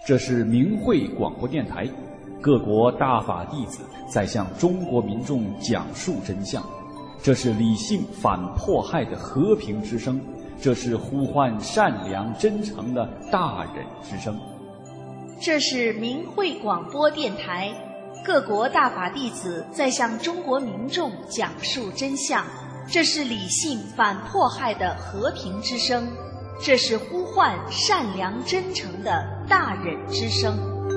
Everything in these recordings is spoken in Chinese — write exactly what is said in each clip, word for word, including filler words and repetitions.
这是明慧广播电台，各国大法弟子在向中国民众讲述真相。这是理性反迫害的和平之声，这是呼唤善良真诚的大忍之声。 这是明慧广播电台，各国大法弟子在向中国民众讲述真相。这是理性反迫害的和平之声，这是呼唤善良真诚的大忍之声。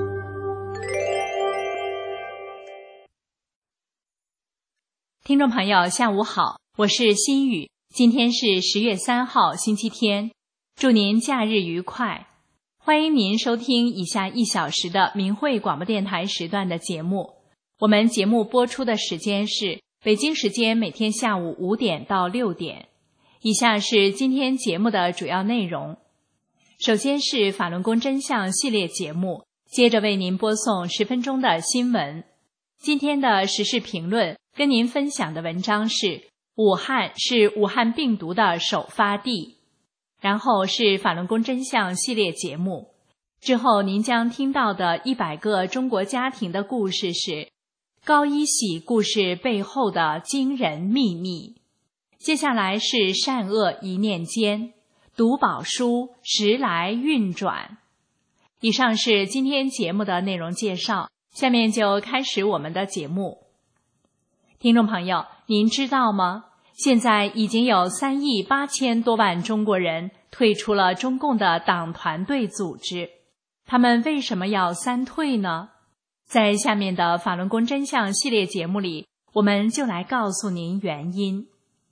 听众朋友下午好，我是心雨，今天是十月三号星期天，祝您假日愉快。欢迎您收听以下一小时的明慧广播电台时段的节目。我们节目播出的时间是北京时间每天下午五点到六点。以下是今天节目的主要内容。首先是法轮功真相系列节目，接着为您播送十分钟的新闻。今天的时事评论跟您分享的文章是武汉是武汉病毒的首发地，然后是法轮功真相系列节目。之后您将听到的一百个中国家庭的故事是高一喜故事背后的惊人秘密。接下来是善恶一念间，读宝书时来运转。以上是今天节目的内容介绍，下面就开始我们的节目。听众朋友，您知道吗？现在已经有三亿八千多万中国人退出了中共的党团队组织。他们为什么要三退呢？在下面的法轮功真相系列节目里，我们就来告诉您原因。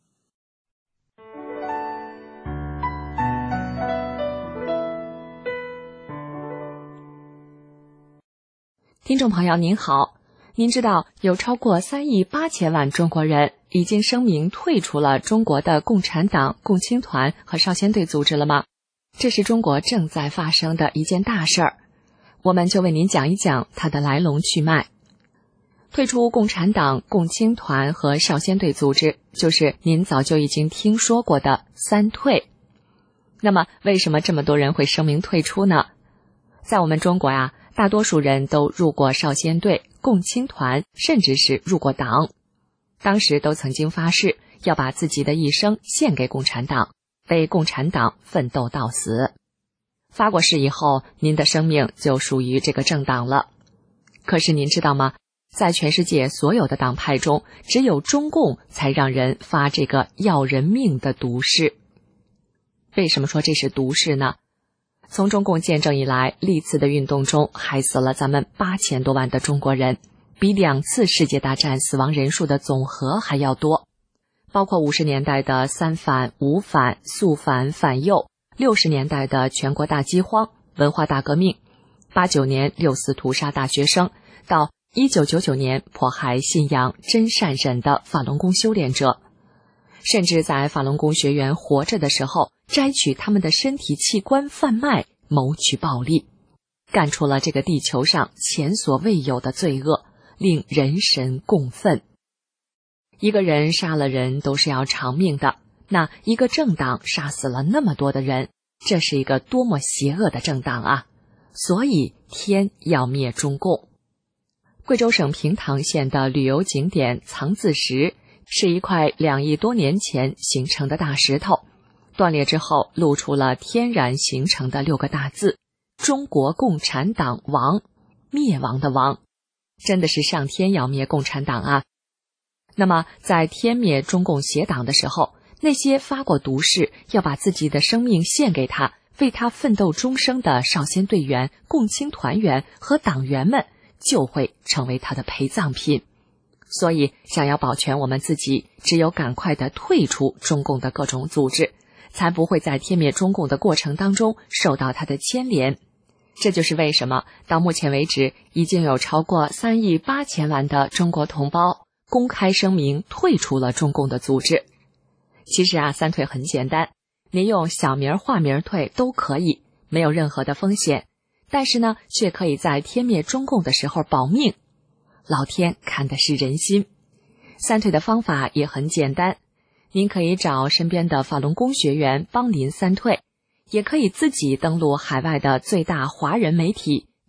听众朋友您好，您知道有超过三亿八千万中国人已经声明退出了中国的共产党、共青团和少先队组织了吗？这是中国正在发生的一件大事儿，我们就为您讲一讲它的来龙去脉。退出共产党、共青团和少先队组织，就是您早就已经听说过的三退。那么为什么这么多人会声明退出呢？在我们中国呀、啊，大多数人都入过少先队、共青团，甚至是入过党。当时都曾经发誓要把自己的一生献给共产党，为共产党奋斗到死。发过誓以后，您的生命就属于这个政党了。可是您知道吗？在全世界所有的党派中，只有中共才让人发这个要人命的毒誓。为什么说这是毒誓呢？从中共建政以来，历次的运动中害死了咱们八千多万的中国人，比两次世界大战死亡人数的总和还要多。包括五十年代的三反、五反、肃反、反右，六十年代的全国大饥荒、文化大革命，八九年六四屠杀大学生，到一九九九年迫害信仰真善忍的法轮功修炼者，甚至在法轮功学员活着的时候摘取他们的身体器官贩卖，谋取暴利，干出了这个地球上前所未有的罪恶，令人神共愤。一个人杀了人都是要偿命的，那一个政党杀死了那么多的人，这是一个多么邪恶的政党啊！所以天要灭中共。贵州省平塘县的旅游景点藏字石是一块两亿多年前形成的大石头，断裂之后露出了天然形成的六个大字：中国共产党亡，灭亡的亡。真的是上天要灭共产党啊！那么在天灭中共邪党的时候，那些发过毒誓要把自己的生命献给他，为他奋斗终生的少先队员、共青团员和党员们，就会成为他的陪葬品。所以想要保全我们自己，只有赶快的退出中共的各种组织，才不会在天灭中共的过程当中受到他的牵连。这就是为什么到目前为止已经有超过三亿八千万的中国同胞公开声明退出了中共的组织。其实啊，三退很简单，您用小名化名退都可以，没有任何的风险，但是呢，却可以在天灭中共的时候保命。老天看的是人心。三退的方法也很简单，您可以找身边的法轮功学员帮您三退，也可以自己登录海外的最大华人媒体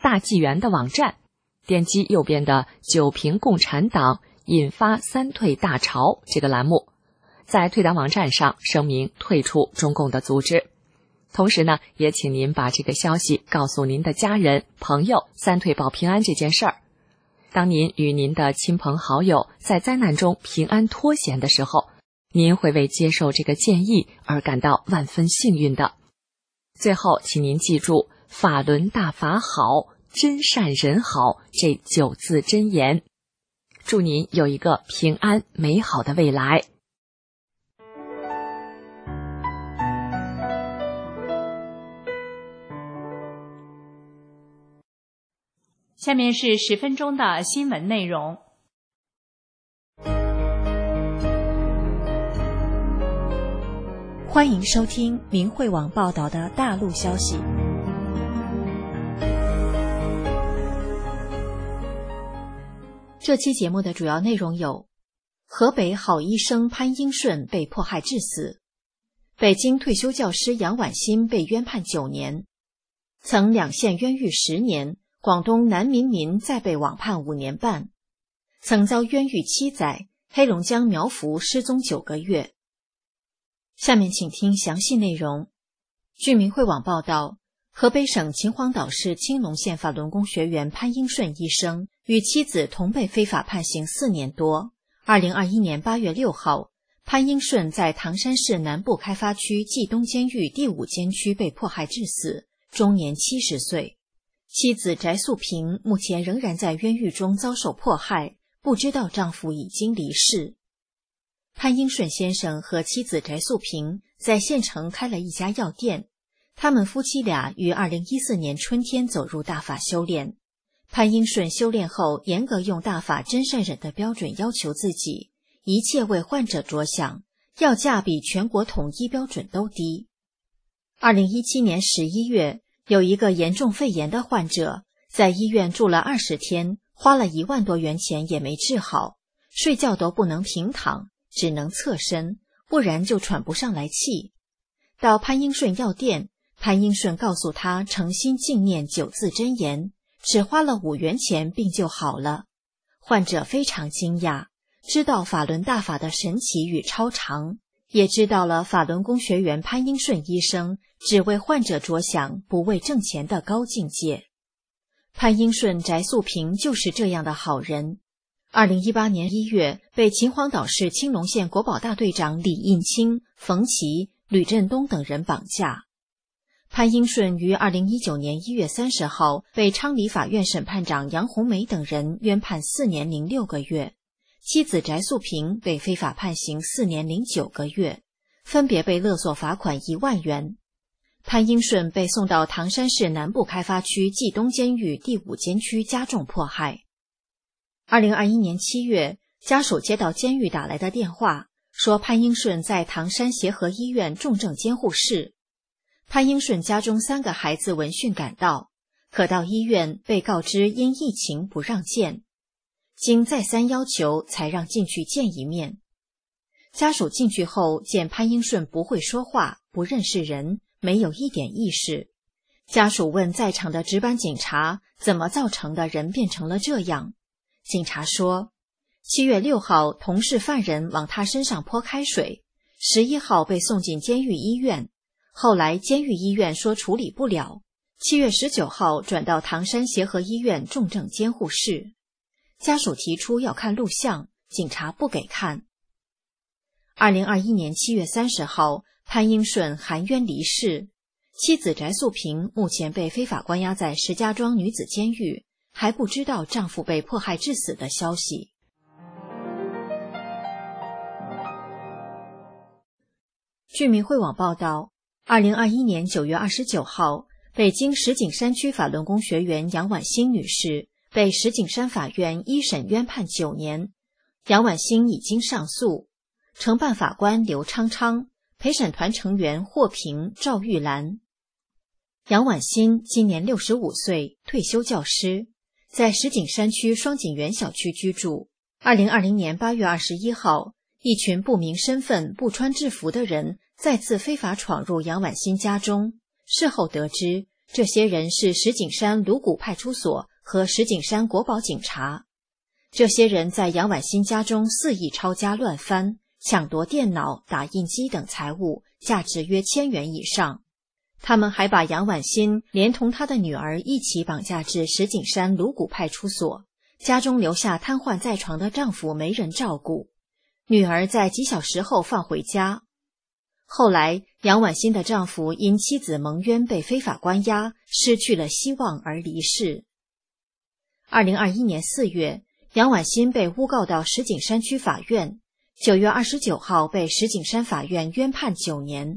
大纪元的网站，点击右边的九评共产党引发三退大潮这个栏目，在退党网站上声明退出中共的组织。同时呢，也请您把这个消息告诉您的家人、朋友，三退保平安这件事儿。当您与您的亲朋好友在灾难中平安脱险的时候，您会为接受这个建议而感到万分幸运的。最后，请您记住法轮大法好，真善人好这九字真言，祝您有一个平安美好的未来。 下面是十分钟的新闻内容。 欢迎收听明慧网报道的大陆消息。这期节目的主要内容有：河北好医生潘英顺被迫害致死，北京退休教师杨婉欣被冤判九年，曾两县冤狱十年，广东南民民再被网判五年半，曾遭冤狱七载，黑龙江苗阜失踪九个月。下面请听详细内容。据明慧网报道，河北省秦皇岛市青龙县法轮功学员潘英顺医生与妻子同被非法判刑四年多。二零二一年八月六号，潘英顺在唐山市南部开发区冀东监狱第五监区被迫害致死，终年七十岁。妻子翟素萍目前仍然在冤狱中遭受迫害，不知道丈夫已经离世。潘英顺先生和妻子翟素萍在县城开了一家药店，他们夫妻俩于二零一四年春天走入大法修炼。潘英顺修炼后严格用大法真善忍的标准要求自己，一切为患者着想，药价比全国统一标准都低。二零一七年十一月，有一个严重肺炎的患者在医院住了二十天，花了一万多元钱也没治好，睡觉都不能平躺，只能侧身，不然就喘不上来气。到潘英顺药店，潘英顺告诉他诚心静念九字真言，只花了五元钱病就好了。患者非常惊讶，知道法轮大法的神奇与超常，也知道了法轮功学员潘英顺医生只为患者着想，不为挣钱的高境界。潘英顺、翟素萍就是这样的好人。二零一八年一月，被秦皇岛市青龙县国保大队长李应清、冯琦、吕振东等人绑架。潘英顺于二零一九年一月三十号被昌黎法院审判长杨红梅等人冤判四年零六个月，妻子翟素萍被非法判刑四年零九个月，分别被勒索罚款一万元。潘英顺被送到唐山市南部开发区冀东监狱第五监区加重迫害。二零二一年七月，家属接到监狱打来的电话，说潘英顺在唐山协和医院重症监护室。潘英顺家中三个孩子闻讯赶到，可到医院被告知因疫情不让见，经再三要求才让进去见一面。家属进去后见潘英顺不会说话，不认识人，没有一点意识。家属问在场的值班警察怎么造成的人变成了这样。警察说，七月六号同事犯人往他身上泼开水，十一号被送进监狱医院，后来监狱医院说处理不了，七月十九号转到唐山协和医院重症监护室。家属提出要看录像，警察不给看。二零二一年七月三十号，潘英顺含冤离世，妻子翟素萍目前被非法关押在石家庄女子监狱，还不知道丈夫被迫害致死的消息。据明慧网报道，二零二一年九月二十九号，北京石景山区法轮功学员杨婉欣女士被石景山法院一审冤判九年，杨婉欣已经上诉。承办法官刘昌昌，陪审团成员霍平、赵玉兰。杨婉欣今年六十五岁，退休教师，在石景山区双井园小区居住。二零二零年八月二十一号，一群不明身份、不穿制服的人再次非法闯入杨婉欣家中。事后得知， 这些人是石景山鲁谷派出所和石景山国保警察。这些人在杨婉欣家中肆意抄家乱翻，抢夺电脑、打印机等财物，价值约千元以上。他们还把杨婉欣连同她的女儿一起绑架至石景山鲁谷派出所，家中留下瘫痪在床的丈夫没人照顾，女儿在几小时后放回家。后来杨婉欣的丈夫因妻子蒙冤被非法关押，失去了希望而离世。二零二一年四月，杨婉欣被诬告到石景山区法院，九月二十九号被石景山法院冤判九年。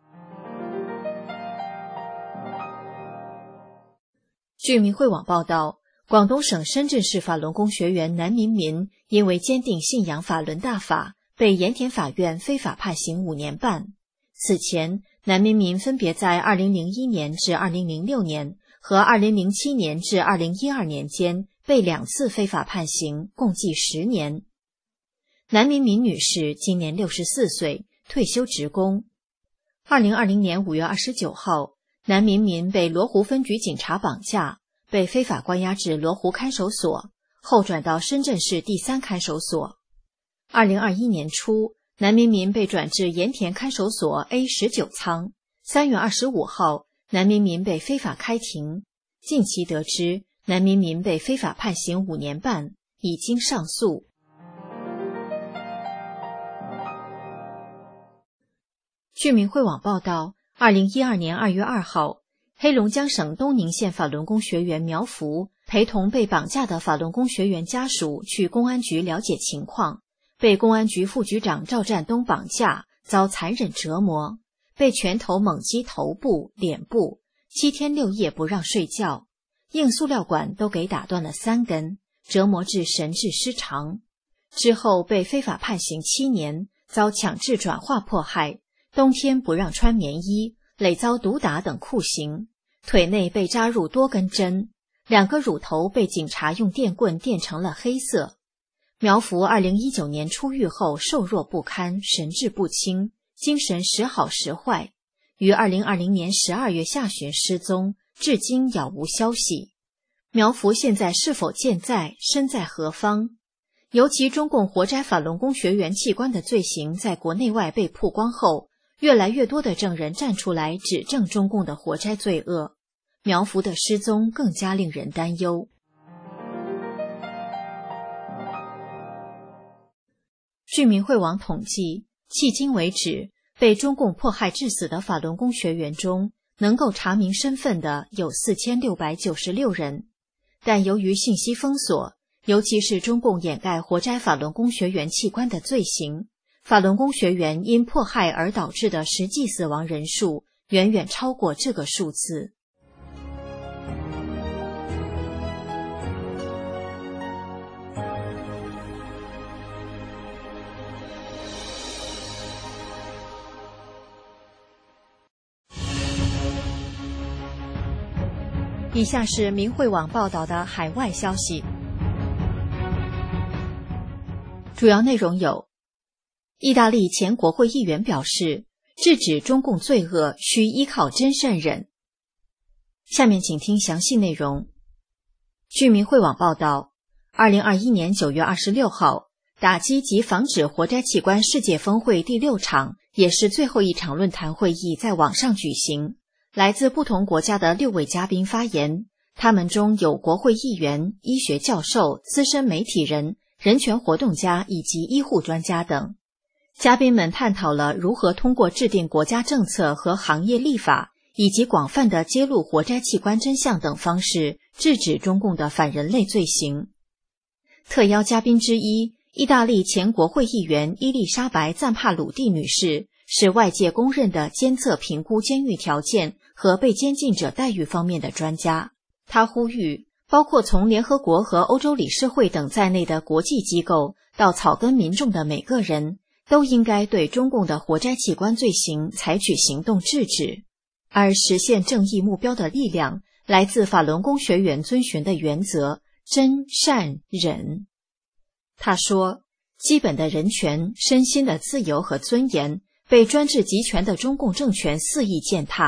据明慧网报道，广东省深圳市法轮功学员南民民因为坚定信仰法轮大法，被盐田法院非法判刑五年半。此前，南民民分别在二零零一年至二零零六年和二零零七年至二零一二年间被两次非法判刑，共计十年。南民民女士今年六十四岁，退休职工。二零二零年五月二十九号，南民民被罗湖分局警察绑架，被非法关押至罗湖看守所，后转到深圳市第三看守所。二零二一年初，南民民被转至盐田看守所 A 十九仓。三月二十五号，南民民被非法开庭。近期得知，南民民被非法判刑五年半，已经上诉。据明慧网报道，二零一二年二月二号，黑龙江省东宁县法轮功学员苗福陪同被绑架的法轮功学员家属去公安局了解情况，被公安局副局长赵占东绑架，遭残忍折磨，被拳头猛击头部、脸部，七天六夜不让睡觉，硬塑料管都给打断了三根，折磨至神志失常。之后被非法判刑七年，遭强制转化迫害，冬天不让穿棉衣，累遭毒打等酷刑，腿内被扎入多根针，两个乳头被警察用电棍电成了黑色。苗福二零一九年出狱后瘦弱不堪，神志不清，精神时好时坏，于二零二零年十二月下旬失踪，至今杳无消息。苗福现在是否健在，身在何方？尤其中共活摘法轮功学员器官的罪行在国内外被曝光后，越来越多的证人站出来指证中共的活摘罪恶，苗福的失踪更加令人担忧。据明慧网统计，迄今为止，被中共迫害致死的法轮功学员中，能够查明身份的有四千六百九十六人，但由于信息封锁，尤其是中共掩盖活摘法轮功学员器官的罪行，法轮功学员因迫害而导致的实际死亡人数远远超过这个数字。以下是明慧网报道的海外消息，主要内容有：意大利前国会议员表示，制止中共罪恶需依靠真善忍。下面请听详细内容。据明慧网报道，二零二一年九月二十六号，打击及防止活摘器官世界峰会第六场，也是最后一场论坛会议在网上举行。来自不同国家的六位嘉宾发言，他们中有国会议员、医学教授、资深媒体人、人权活动家以及医护专家等。嘉宾们探讨了如何通过制定国家政策和行业立法，以及广泛的揭露活摘器官真相等方式，制止中共的反人类罪行。特邀嘉宾之一，意大利前国会议员伊丽莎白·赞帕鲁蒂女士，是外界公认的监测评估监狱条件和被监禁者待遇方面的专家。他呼吁，包括从联合国和欧洲理事会等在内的国际机构到草根民众的每个人，都应该对中共的活摘器官罪行采取行动制止。而实现正义目标的力量，来自法轮功学员遵循的原则：真、善、忍。他说，基本的人权、身心的自由和尊严被专制集权的中共政权肆意践踏，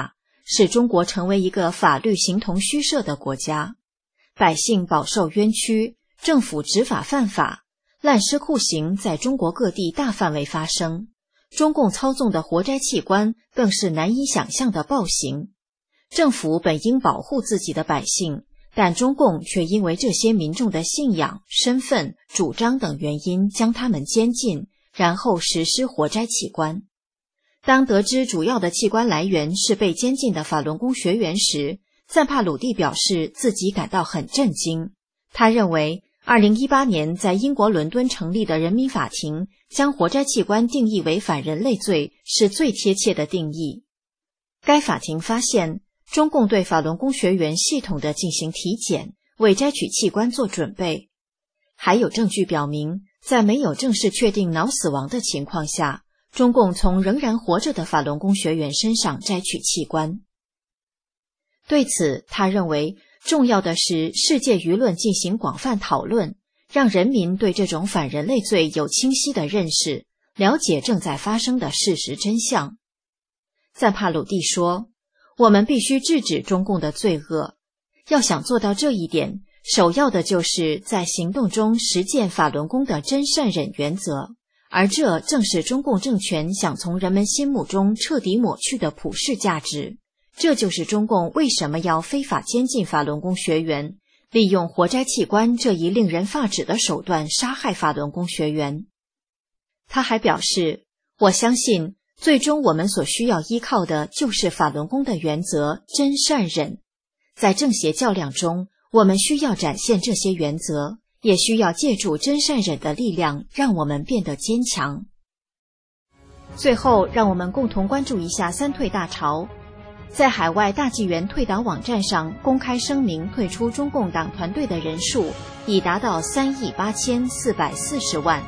使中国成为一个法律形同虚设的国家，百姓饱受冤屈，政府执法犯法，滥施酷刑在中国各地大范围发生，中共操纵的活摘器官更是难以想象的暴行。政府本应保护自己的百姓，但中共却因为这些民众的信仰、身份、主张等原因将他们监禁，然后实施活摘器官。当得知主要的器官来源是被监禁的法轮功学员时，赞帕鲁蒂表示自己感到很震惊。他认为二零一八年在英国伦敦成立的人民法庭将活摘器官定义为反人类罪是最贴切的定义。该法庭发现，中共对法轮功学员系统地进行体检，为摘取器官做准备。还有证据表明，在没有正式确定脑死亡的情况下，中共从仍然活着的法轮功学员身上摘取器官。对此，他认为重要的是世界舆论进行广泛讨论，让人民对这种反人类罪有清晰的认识，了解正在发生的事实真相。赞帕鲁蒂说，我们必须制止中共的罪恶，要想做到这一点，首要的就是在行动中实践法轮功的真善忍原则，而这正是中共政权想从人们心目中彻底抹去的普世价值。这就是中共为什么要非法监禁法轮功学员，利用活摘器官这一令人发指的手段杀害法轮功学员。他还表示，我相信最终我们所需要依靠的就是法轮功的原则真善忍。在正邪较量中，我们需要展现这些原则，也需要借助真善忍的力量，让我们变得坚强。最后，让我们共同关注一下三退大潮。在海外大纪元退党网站上公开声明退出中共党团队的人数已达到三亿八千四百四十万。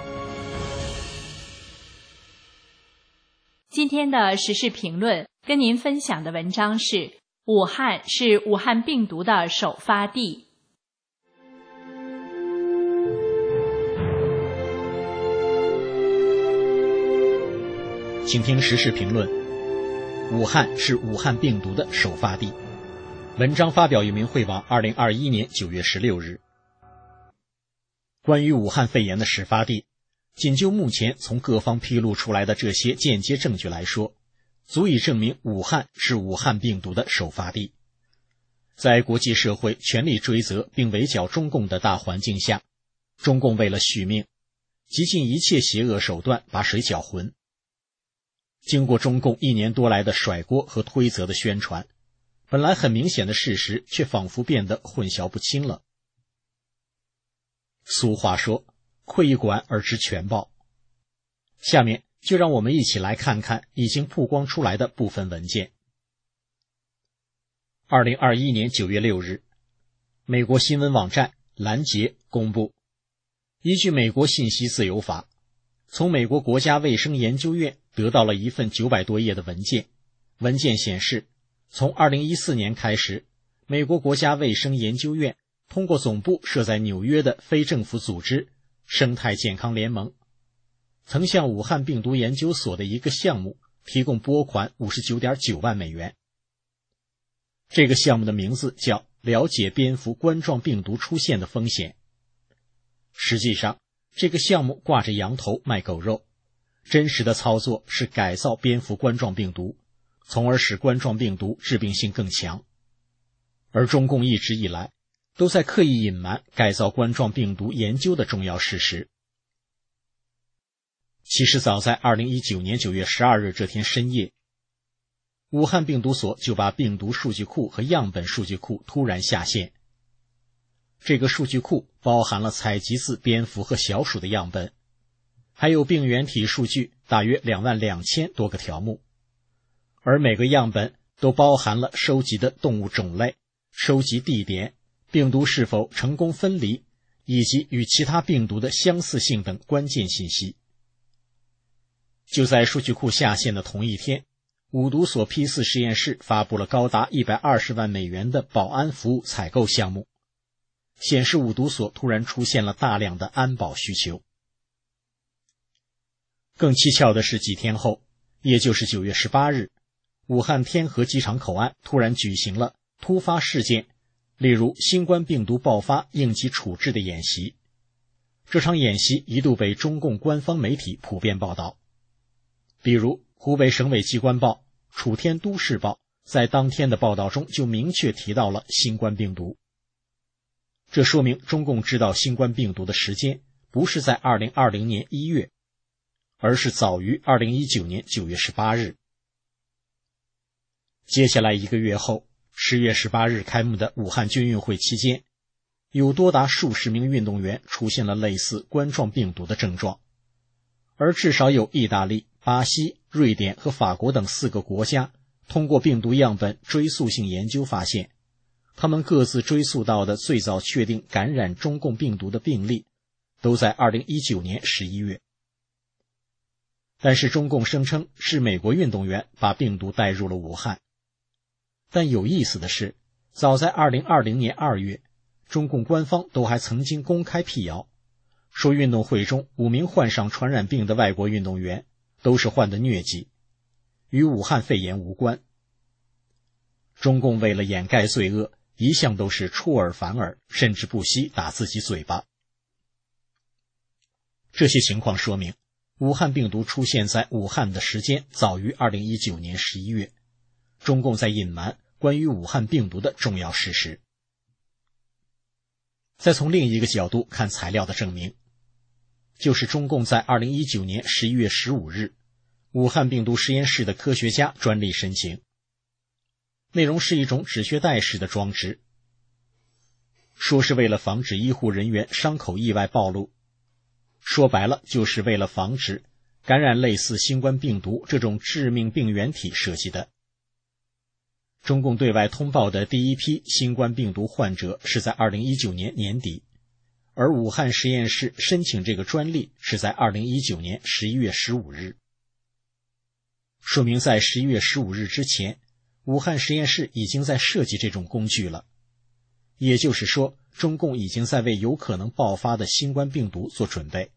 今天的时事评论跟您分享的文章是：武汉是武汉病毒的首发地。 请听时事评论：武汉是武汉病毒的首发地。文章发表于明慧网二零二一年九月十六日。关于武汉肺炎的始发地，仅就目前从各方披露出来的这些间接证据来说，足以证明武汉是武汉病毒的首发地。在国际社会全力追责并围剿中共的大环境下，中共为了续命，极尽一切邪恶手段把水搅浑。经过中共一年多来的甩锅和推责的宣传，本来很明显的事实却仿佛变得混淆不清了。俗话说，窥一馆而知全豹。下面就让我们一起来看看已经曝光出来的部分文件。二零二一年九月六日，美国新闻网站拦截公布，依据美国信息自由法，从美国国家卫生研究院得到了一份九百多页的文件。文件显示，从二零一四年开始，美国国家卫生研究院通过总部设在纽约的非政府组织生态健康联盟，曾向武汉病毒研究所的一个项目提供拨款 五十九点九万美元。这个项目的名字叫了解蝙蝠冠状病毒出现的风险。实际上，这个项目挂着羊头卖狗肉，真实的操作是改造蝙蝠冠状病毒，从而使冠状病毒致病性更强。而中共一直以来都在刻意隐瞒改造冠状病毒研究的重要事实。其实早在二零一九年九月十二日这天深夜，武汉病毒所就把病毒数据库和样本数据库突然下线。这个数据库包含了采集自蝙蝠和小鼠的样本，还有病原体数据大约两万两千多个条目，而每个样本都包含了收集的动物种类、收集地点、病毒是否成功分离，以及与其他病毒的相似性等关键信息。就在数据库下线的同一天，五毒所 P 四 实验室发布了高达一百二十万美元的保安服务采购项目，显示五毒所突然出现了大量的安保需求。更蹊跷的是，几天后，也就是九月十八日， 武汉天河机场口岸突然举行了突发事件，例如新冠病毒爆发应急处置的演习。这场演习一度被中共官方媒体普遍报道，比如湖北省委机关报、楚天都市报在当天的报道中就明确提到了新冠病毒。这说明中共知道新冠病毒的时间不是在二零二零年一月，而是早于二零一九年九月十八日。接下来一个月后，十月十八日开幕的武汉军运会期间，有多达数十名运动员出现了类似冠状病毒的症状，而至少有意大利、巴西、瑞典和法国等四个国家通过病毒样本追溯性研究发现，他们各自追溯到的最早确定感染中共病毒的病例都在二零一九年十一月。但是中共声称是美国运动员把病毒带入了武汉。但有意思的是，早在二零二零年二月，中共官方都还曾经公开辟谣，说运动会中五名患上传染病的外国运动员都是患的疟疾，与武汉肺炎无关。中共为了掩盖罪恶，一向都是出尔反尔，甚至不惜打自己嘴巴。这些情况说明，武汉病毒出现在武汉的时间早于二零一九年十一月，中共在隐瞒关于武汉病毒的重要事实。再从另一个角度看材料的证明，就是中共在二零一九年十一月十五日，武汉病毒实验室的科学家专利申请，内容是一种止血带式的装置，说是为了防止医护人员伤口意外暴露，说白了就是为了防止感染类似新冠病毒这种致命病原体设计的。中共对外通报的第一批新冠病毒患者是在二零一九年年底，而武汉实验室申请这个专利是在二零一九年十一月十五日。说明在十一月十五日之前，武汉实验室已经在设计这种工具了。也就是说，中共已经在为有可能爆发的新冠病毒做准备。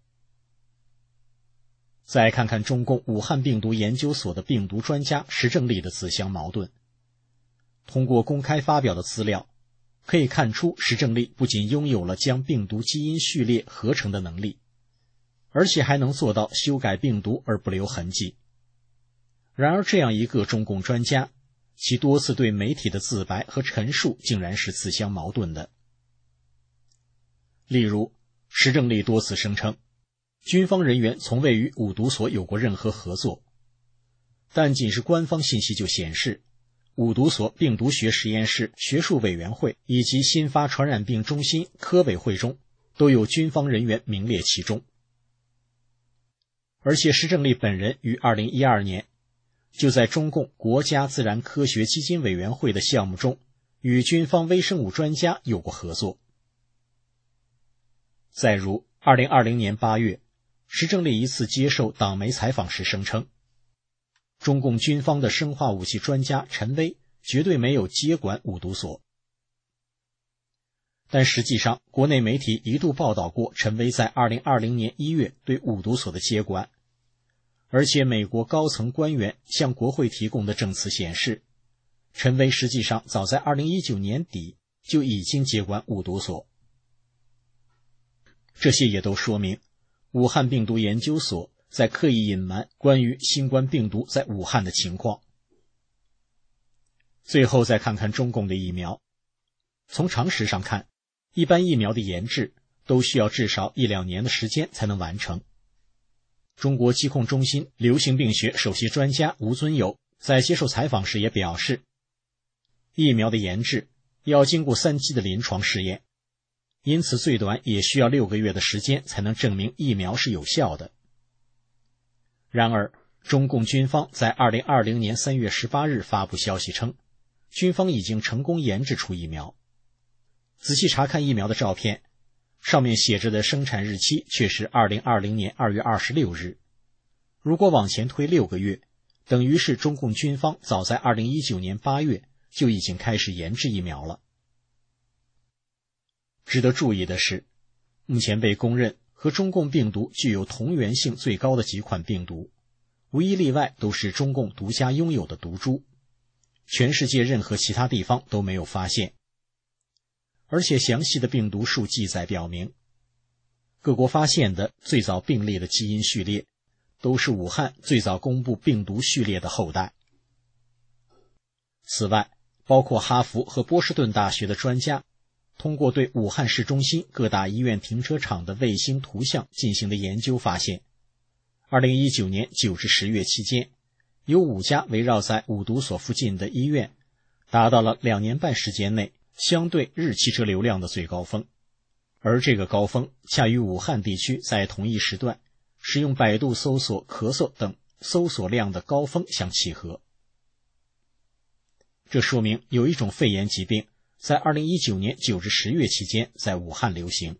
再看看中共武汉病毒研究所的病毒专家石正丽的自相矛盾。通过公开发表的资料，可以看出石正丽不仅拥有了将病毒基因序列合成的能力，而且还能做到修改病毒而不留痕迹。然而这样一个中共专家，其多次对媒体的自白和陈述竟然是自相矛盾的。例如，石正丽多次声称，军方人员从未与五毒所有过任何合作，但仅是官方信息就显示，五毒所病毒学实验室学术委员会以及新发传染病中心科委会中都有军方人员名列其中。而且石正丽本人于二零一二年就在中共国家自然科学基金委员会的项目中与军方微生物专家有过合作。再如二零二零年八月，石正丽一次接受党媒采访时声称，中共军方的生化武器专家陈薇绝对没有接管五毒所。但实际上，国内媒体一度报道过陈薇在二零二零年一月对五毒所的接管，而且美国高层官员向国会提供的证词显示，陈薇实际上早在二零一九年底就已经接管五毒所。这些也都说明，武汉病毒研究所在刻意隐瞒关于新冠病毒在武汉的情况。最后再看看中共的疫苗。从常识上看，一般疫苗的研制都需要至少一两年的时间才能完成。中国疾控中心流行病学首席专家吴尊友在接受采访时也表示，疫苗的研制要经过三期的临床试验，因此最短也需要六个月的时间才能证明疫苗是有效的。然而，中共军方在二零二零年三月十八日发布消息称，军方已经成功研制出疫苗。仔细查看疫苗的照片，上面写着的生产日期却是二零二零年二月二十六日。如果往前推六个月，等于是中共军方早在二零一九年八月就已经开始研制疫苗了。值得注意的是，目前被公认和中共病毒具有同源性最高的几款病毒，无一例外都是中共独家拥有的毒株， 全世界任何其他地方都没有发现。而且详细的病毒数记载表明，各国发现的最早病例的基因序列都是武汉最早公布病毒序列的后代。此外，包括哈佛和波士顿大学的专家通过对武汉市中心各大医院停车场的卫星图像进行的研究发现，二零一九年九至十月期间，有五家围绕在五毒所附近的医院达到了两年半时间内相对日汽车流量的最高峰，而这个高峰恰与武汉地区在同一时段使用百度搜索咳嗽等搜索量的高峰相契合。这说明有一种肺炎疾病在二零一九年九至十月期间在武汉流行。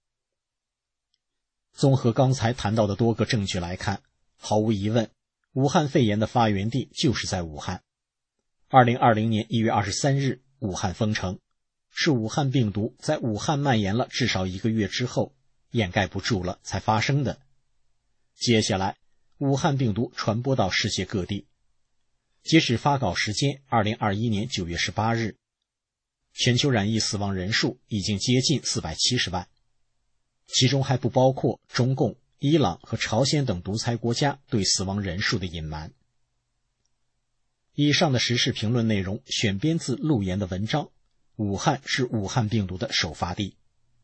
综合刚才谈到的多个证据来看，毫无疑问，武汉肺炎的发源地就是在武汉。二零二零年一月二十三日，武汉封城，是武汉病毒在武汉蔓延了至少一个月之后，掩盖不住了才发生的。接下来，武汉病毒传播到世界各地。截止发稿时间二零二一年九月十八日，全球染疫死亡人数已经接近四百七十万，其中还不包括中共、伊朗和朝鲜等独裁国家对死亡人数的隐瞒。以上的时事评论内容选编自陆岩的文章《武汉是武汉病毒的首发地》。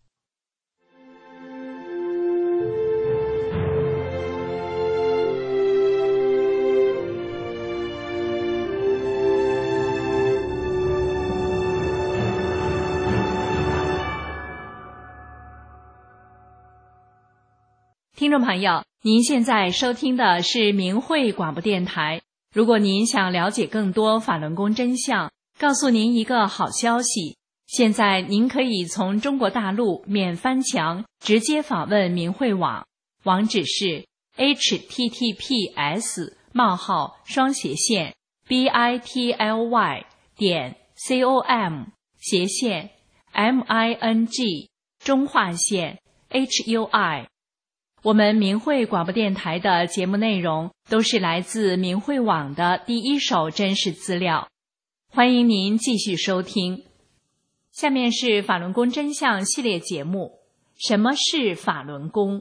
听众朋友，您现在收听的是明慧广播电台。如果您想了解更多法轮功真相，告诉您一个好消息，现在您可以从中国大陆免翻墙直接访问明慧网，网址是 h t t p s 冒号双斜线 b i t l y 点 com 斜线 m i n g 中划线 h u i。我们明慧广播电台的节目内容都是来自明慧网的第一手真实资料，欢迎您继续收听。下面是法轮功真相系列节目，什么是法轮功？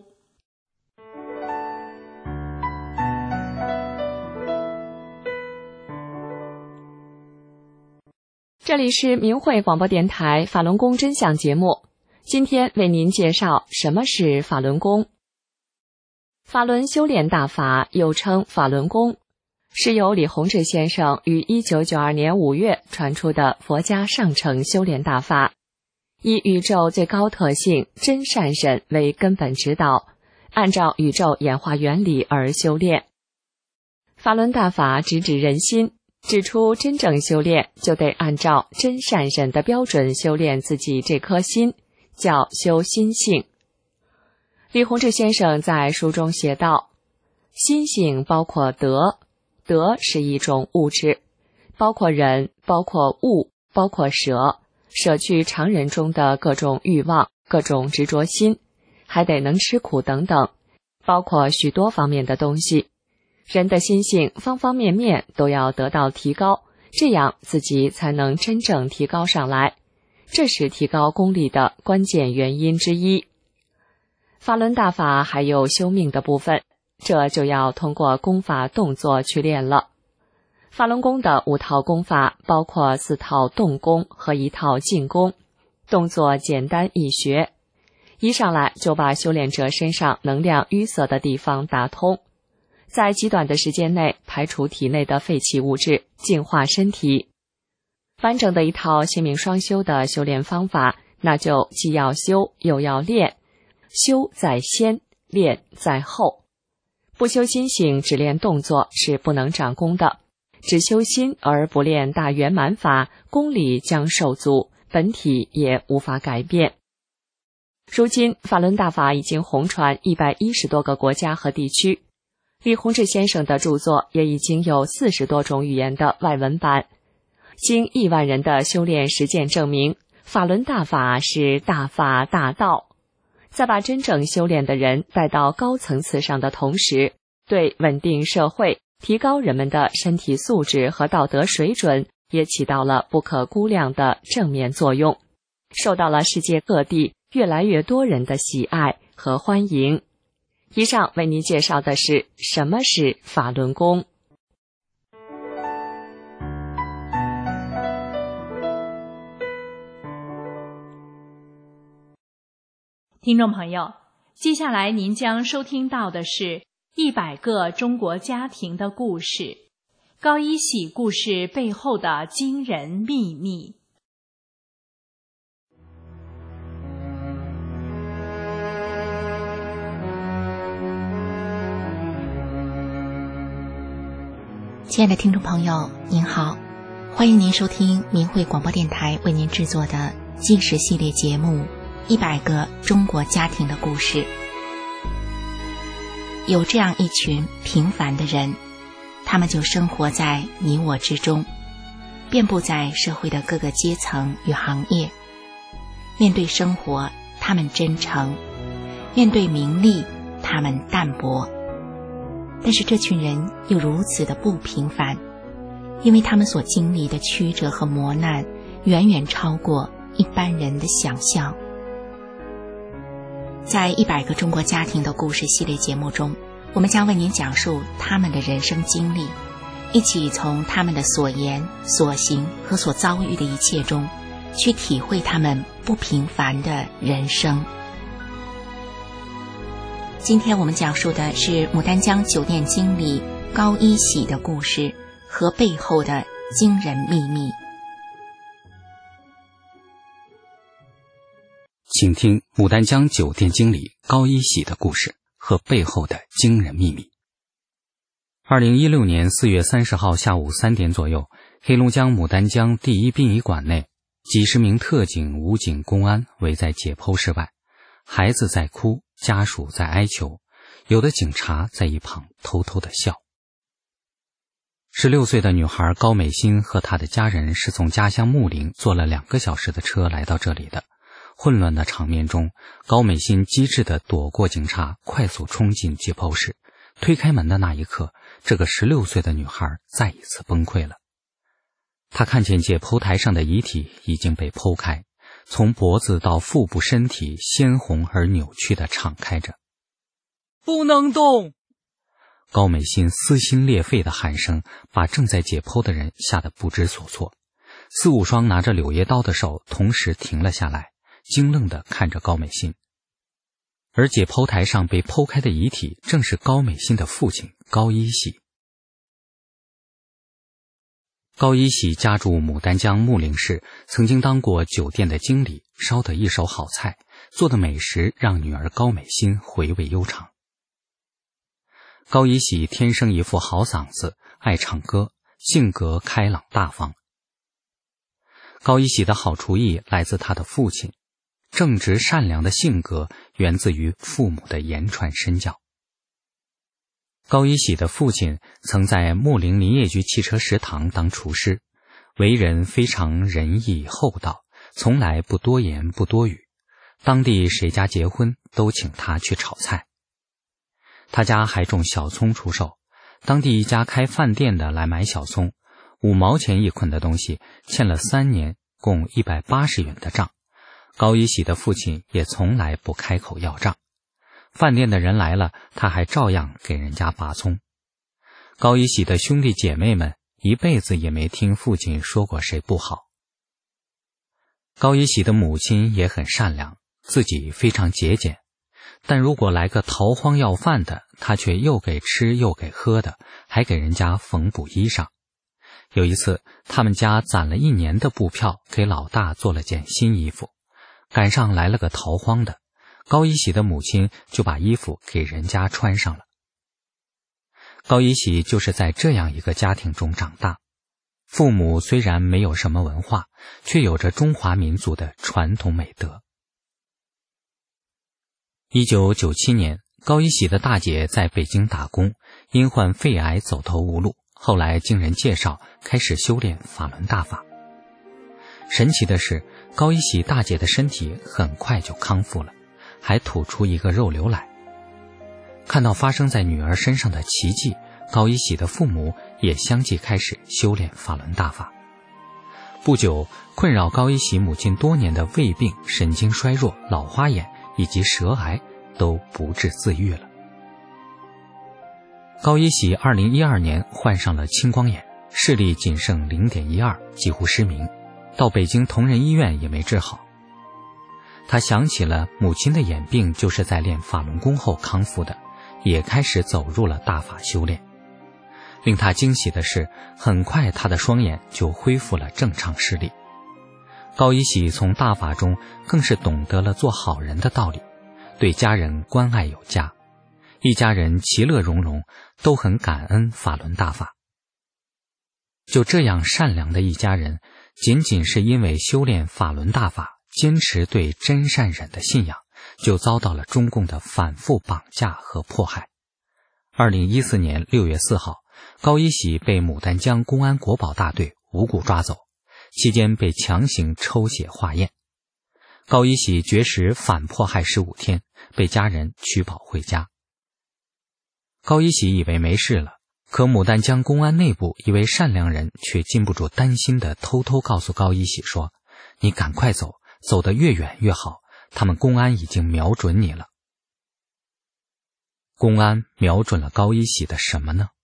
这里是明慧广播电台法轮功真相节目，今天为您介绍什么是法轮功。法轮修炼大法又称法轮功，是由李洪志先生于一九九二年五月传出的佛家上乘修炼大法，以宇宙最高特性真善忍为根本指导，按照宇宙演化原理而修炼。法轮大法直指人心，指出真正修炼就得按照真善忍的标准修炼自己这颗心，叫修心性。李洪志先生在书中写道，心性包括德，德是一种物质，包括人，包括物，包括舍，舍去常人中的各种欲望、各种执着心，还得能吃苦等等，包括许多方面的东西。人的心性方方面面都要得到提高，这样自己才能真正提高上来，这是提高功力的关键原因之一。法轮大法还有修命的部分，这就要通过功法动作去练了。法轮功的五套功法包括四套动功和一套静功，动作简单易学，一上来就把修炼者身上能量淤塞的地方打通，在极短的时间内排除体内的废弃物质，净化身体。完整的一套心命双修的修炼方法，那就既要修又要练，修在先，练在后。不修心性，只练动作是不能长功的，只修心而不练大圆满法，功力将受阻，本体也无法改变。如今法轮大法已经红传一百一十多个国家和地区，李洪志先生的著作也已经有四十多种语言的外文版。经亿万人的修炼实践证明，法轮大法是大法大道。在把真正修炼的人带到高层次上的同时，对稳定社会、提高人们的身体素质和道德水准也起到了不可估量的正面作用，受到了世界各地越来越多人的喜爱和欢迎。以上为您介绍的是什么是法轮功。 听众朋友，接下来您将收听到的是一百个中国家庭的故事，高一喜故事背后的惊人秘密。 亲爱的听众朋友，您好，欢迎您收听明慧广播电台为您制作的纪实系列节目一百个中国家庭的故事。有这样一群平凡的人，他们就生活在你我之中，遍布在社会的各个阶层与行业。面对生活，他们真诚；面对名利，他们淡泊。但是这群人又如此的不平凡，因为他们所经历的曲折和磨难，远远超过一般人的想象。在一百个中国家庭的故事系列节目中，我们将为您讲述他们的人生经历，一起从他们的所言、所行和所遭遇的一切中，去体会他们不平凡的人生。今天我们讲述的是牡丹江酒店经理高一喜的故事和背后的惊人秘密。 请听牡丹江酒店经理高一喜的故事和背后的惊人秘密。二零一六年四月三十号下午三点左右，黑龙江牡丹江第一殡仪馆内，几十名特警、武警、公安围在解剖室外，孩子在哭，家属在哀求，有的警察在一旁偷偷地笑。十六岁的女孩高美心和她的家人是从家乡木陵坐了两个小时的车来到这里的。混乱的场面中，高美心机智地躲过警察，快速冲进解剖室。推开门的那一刻，这个十六岁的女孩再一次崩溃了。她看见解剖台上的遗体已经被剖开，从脖子到腹部身体鲜红而扭曲地敞开着。不能动！高美心撕心裂肺的喊声把正在解剖的人吓得不知所措。四五双拿着柳叶刀的手同时停了下来，惊愣地看着高美心。而解剖台上被剖开的遗体正是高美心的父亲高一喜。高一喜家住牡丹江木陵市，曾经当过酒店的经理，烧得一手好菜，做的美食让女儿高美心回味悠长。高一喜天生一副好嗓子，爱唱歌，性格开朗大方。高一喜的好厨艺来自他的父亲，正直善良的性格源自于父母的言传身教。高一喜的父亲曾在木陵林业局汽车食堂当厨师，为人非常仁义厚道，从来不多言不多语，当地谁家结婚都请他去炒菜。他家还种小葱出售，当地一家开饭店的来买小葱，五毛钱一捆的东西，欠了三年，共一百八十元的账。高一喜的父亲也从来不开口要账，饭店的人来了，他还照样给人家拔葱。高一喜的兄弟姐妹们一辈子也没听父亲说过谁不好。高一喜的母亲也很善良，自己非常节俭，但如果来个逃荒要饭的，他却又给吃又给喝的，还给人家缝补衣裳。有一次，他们家攒了一年的布票，给老大做了件新衣服，赶上来了个逃荒的，高一喜的母亲就把衣服给人家穿上了。高一喜就是在这样一个家庭中长大，父母虽然没有什么文化，却有着中华民族的传统美德。一九九七年，高一喜的大姐在北京打工，因患肺癌走投无路，后来经人介绍开始修炼法轮大法。神奇的是，高一喜大姐的身体很快就康复了，还吐出一个肉瘤来。看到发生在女儿身上的奇迹，高一喜的父母也相继开始修炼法轮大法。 不久，困扰高一喜母亲多年的胃病、神经衰弱、老花眼以及舌癌都不治自愈了。高一喜二零一二年患上了青光眼，视力仅剩 零点一二， 几乎失明，到北京同仁医院也没治好。他想起了母亲的眼病就是在练法轮功后康复的，也开始走入了大法修炼。令他惊喜的是，很快他的双眼就恢复了正常视力。高一喜从大法中更是懂得了做好人的道理，对家人关爱有加，一家人其乐融融，都很感恩法轮大法。就这样善良的一家人，仅仅是因为修炼法轮大法，坚持对真善忍的信仰，就遭到了中共的反复绑架和迫害。二零一四年六月四号，高一喜被牡丹江公安国保大队无故抓走，期间被强行抽血化验。高一喜绝食反迫害十五天，被家人取保回家。高一喜以为没事了，可牡丹江公安内部一位善良人却禁不住担心地偷偷告诉高一喜说：“你赶快走，走得越远越好，他们公安已经瞄准你了。”公安瞄准了高一喜的什么呢？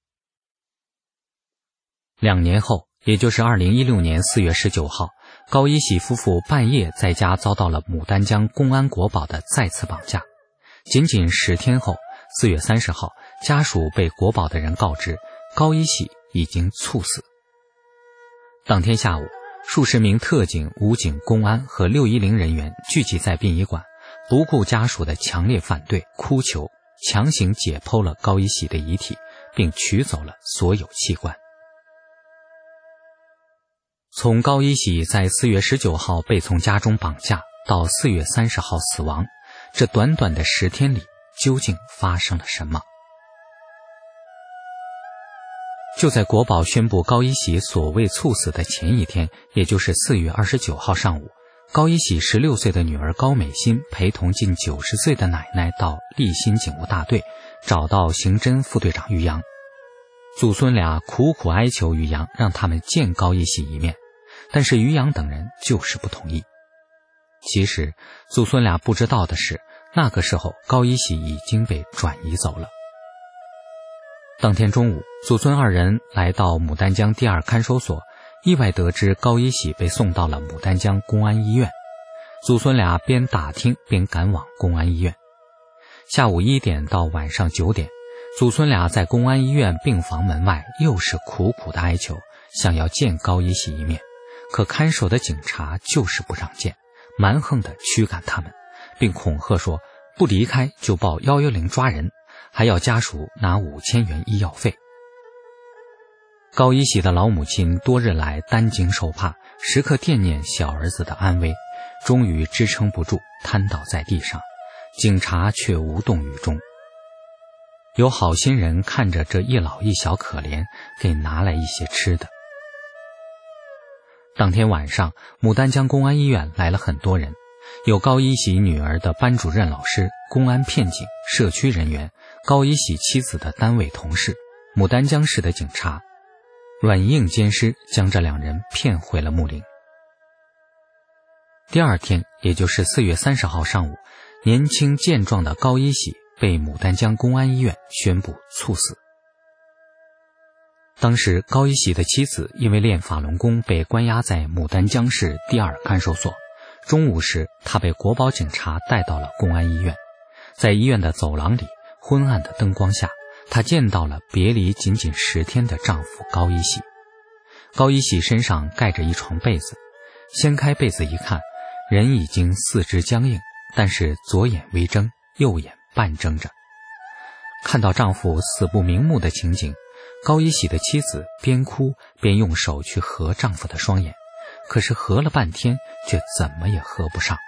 两年后，也就是二零一六年四月十九号，高一喜夫妇半夜在家遭到了牡丹江公安国保的再次绑架。仅仅十天后，四月三十号，家属被国保的人告知，高一喜已经猝死。当天下午，数十名特警、武警、公安和六一零人员聚集在殡仪馆，不顾家属的强烈反对、哭求，强行解剖了高一喜的遗体，并取走了所有器官。从高一喜在四月十九号被从家中绑架到四月三十号死亡，这短短的十天里，究竟发生了什么？就在国保宣布高一喜所谓猝死的前一天，也就是四月二十九号上午，高一喜十六岁的女儿高美心陪同近九十岁的奶奶到立新警务大队，找到刑侦副队长于洋。祖孙俩苦苦哀求于洋让他们见高一喜一面，但是于洋等人就是不同意。其实祖孙俩不知道的是，那个时候高一喜已经被转移走了。当天中午，祖孙二人来到牡丹江第二看守所，意外得知高一喜被送到了牡丹江公安医院。祖孙俩边打听边赶往公安医院。下午一点到晚上九点，祖孙俩在公安医院病房门外又是苦苦的哀求，想要见高一喜一面，可看守的警察就是不让见，蛮横地驱赶他们，并恐吓说不离开就报一一零抓人，还要家属拿五千元医药费。高一喜的老母亲多日来担惊受怕，时刻惦念小儿子的安危，终于支撑不住，瘫倒在地上，警察却无动于衷。有好心人看着这一老一小可怜，给拿来一些吃的。当天晚上，牡丹江公安医院来了很多人，有高一喜女儿的班主任老师、公安片警、社区人员，高一喜妻子的单位同事，牡丹江市的警察，软硬兼施，将这两人骗回了木林。第二天，也就是四月三十号上午，年轻健壮的高一喜被牡丹江公安医院宣布猝死。当时高一喜的妻子因为练法轮功被关押在牡丹江市第二看守所，中午时她被国保警察带到了公安医院。在医院的走廊里，昏暗的灯光下，她见到了别离仅仅十天的丈夫高一喜。高一喜身上盖着一床被子，掀开被子一看，人已经四肢僵硬，但是左眼微睁，右眼半睁着。看到丈夫死不瞑目的情景，高一喜的妻子边哭边用手去合丈夫的双眼，可是合了半天却怎么也合不上。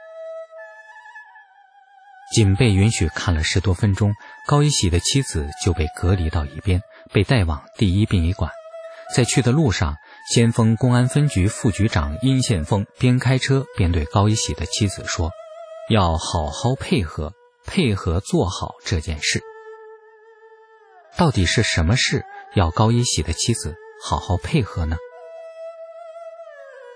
仅被允许看了十多分钟，高一喜的妻子就被隔离到一边，被带往第一殡仪馆。在去的路上，先锋公安分局副局长殷宪峰边开车边对高一喜的妻子说，要好好配合，配合做好这件事。到底是什么事要高一喜的妻子好好配合呢？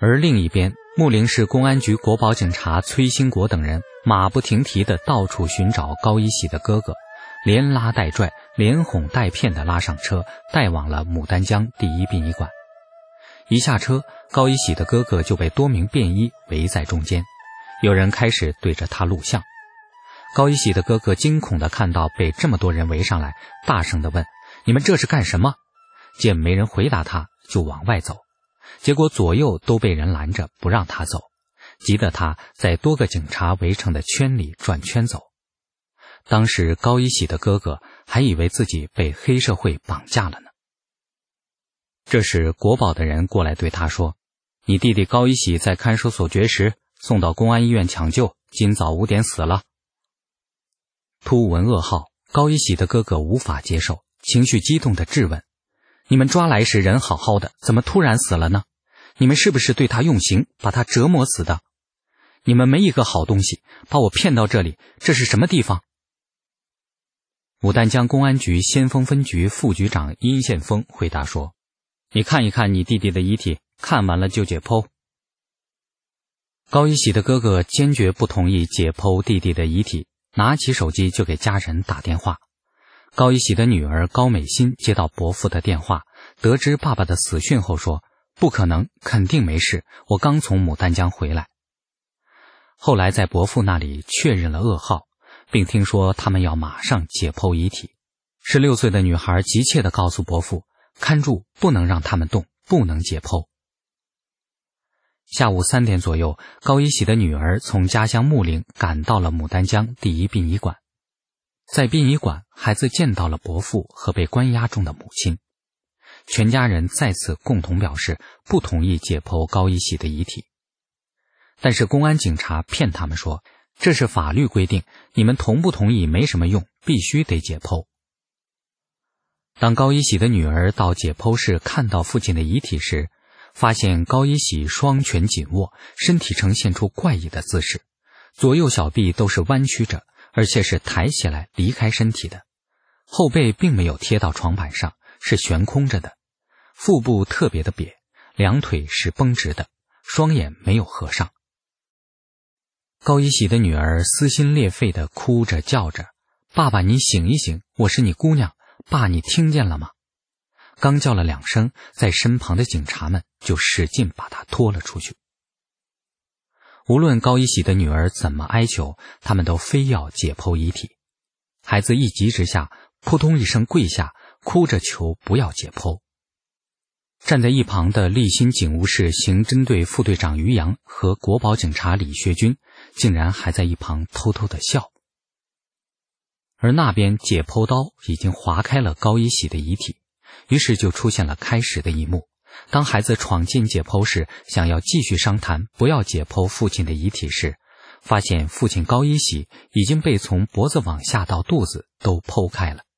而另一边，穆陵市公安局国保警察崔兴国等人马不停蹄地到处寻找高一喜的哥哥，连拉带拽，连哄带骗地拉上车，带往了牡丹江第一殡仪馆。一下车，高一喜的哥哥就被多名便衣围在中间，有人开始对着他录像。高一喜的哥哥惊恐地看到被这么多人围上来，大声地问：你们这是干什么？见没人回答他，就往外走，结果左右都被人拦着不让他走，急得他在多个警察围成的圈里转圈走。当时高一喜的哥哥还以为自己被黑社会绑架了呢。这时国保的人过来对他说：你弟弟高一喜在看守所绝食，送到公安医院抢救，今早五点死了。突闻噩耗，高一喜的哥哥无法接受，情绪激动地质问：你们抓来时人好好的，怎么突然死了呢？你们是不是对他用刑，把他折磨死的？你们没一个好东西，把我骗到这里，这是什么地方？牡丹江公安局先锋分局副局长殷宪峰回答说：你看一看你弟弟的遗体，看完了就解剖。高一喜的哥哥坚决不同意解剖弟弟的遗体，拿起手机就给家人打电话。高一喜的女儿高美心接到伯父的电话，得知爸爸的死讯后说：不可能，肯定没事，我刚从牡丹江回来。后来在伯父那里确认了噩耗，并听说他们要马上解剖遗体。十六岁的女孩急切地告诉伯父：看住，不能让他们动，不能解剖。下午三点左右，高一喜的女儿从家乡穆陵赶到了牡丹江第一殡仪馆。在殡仪馆，孩子见到了伯父和被关押中的母亲。全家人再次共同表示不同意解剖高一喜的遗体。但是公安警察骗他们说，这是法律规定，你们同不同意没什么用，必须得解剖。当高一喜的女儿到解剖室看到父亲的遗体时，发现高一喜双拳紧握，身体呈现出怪异的姿势，左右小臂都是弯曲着，而且是抬起来离开身体的，后背并没有贴到床板上，是悬空着的，腹部特别的瘪，两腿是绷直的，双眼没有合上。高一喜的女儿撕心裂肺地哭着叫着：爸爸你醒一醒，我是你姑娘，爸你听见了吗？刚叫了两声，在身旁的警察们就使劲把她拖了出去。无论高一喜的女儿怎么哀求，他们都非要解剖遗体。孩子一急之下，扑通一声跪下，哭着求不要解剖。站在一旁的立新警务室刑侦队副队长于洋和国保警察李学军竟然还在一旁偷偷地笑。而那边解剖刀已经划开了高一喜的遗体，于是就出现了开始的一幕。当孩子闯进解剖室，想要继续商谈不要解剖父亲的遗体时，发现父亲高一喜已经被从脖子往下到肚子都剖开了。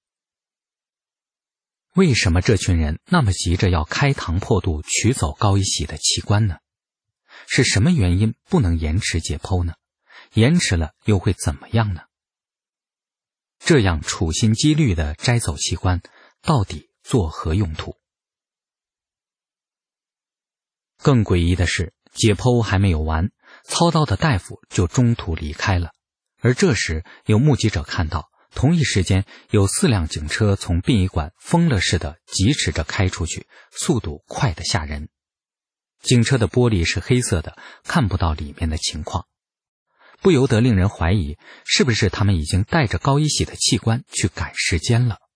为什么这群人那么急着要开膛破肚取走高一喜的器官呢？是什么原因不能延迟解剖呢？延迟了又会怎么样呢？这样处心积虑地摘走器官，到底作何用途？更诡异的是，解剖还没有完，操刀的大夫就中途离开了。而这时有目击者看到，同一时间有四辆警车从殡仪馆疯了似的疾驰着开出去，速度快得吓人。警车的玻璃是黑色的，看不到里面的情况，不由得令人怀疑，是不是他们已经带着高一喜的器官去赶时间了。